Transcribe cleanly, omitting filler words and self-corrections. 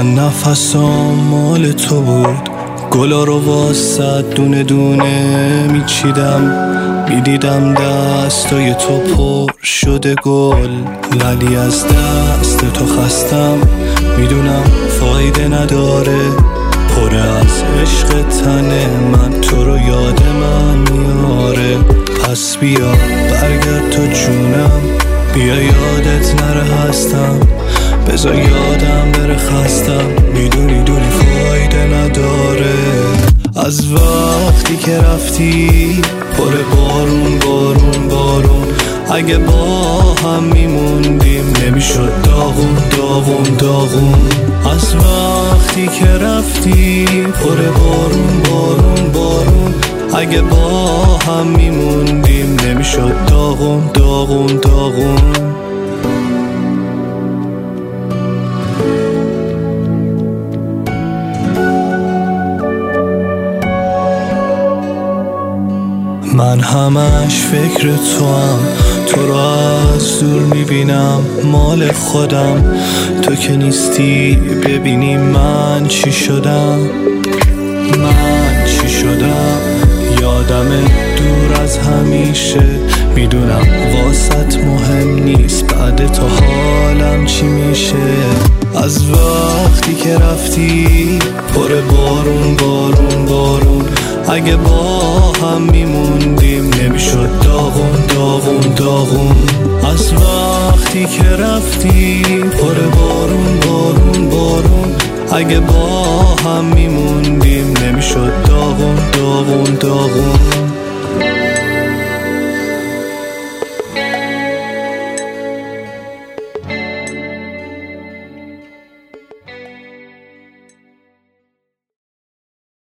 من نفسام مال تو بود، گلا رو واسه دونه دونه میچیدم، میدیدم دستای تو پر شده گل، ولی از دست تو خستم، میدونم فایده نداره، پر از عشق تنه من تو رو یاد من میاره. پس بیا برگرد تو جونم، بیا یادت نره هستم، بذار یادم بره خستم، میدونی فایده نداره. از وقتی که رفتی پر بارون بارون بارون، اگه با هم میموندیم نمیشد داغون داغون داغون. از وقتی که رفتی پر بارون بارون بارون، اگه با هم میموندیم نمیشد داغون داغون داغون. من همش فکر تو رو از دور میبینم مال خودم، تو که نیستی ببینی من چی شدم، من چی شدم. یادم دور از همیشه، میدونم واسط مهم نیست بعد تو حالم چی میشه. از وقتی که رفتی پر بارون بارون بارون، اگه با هم میموندیم نمیشد داغون داغون داغون. از وقتی که رفتی پر بارون بارون بارون، اگه با هم میموندیم نمیشد داغون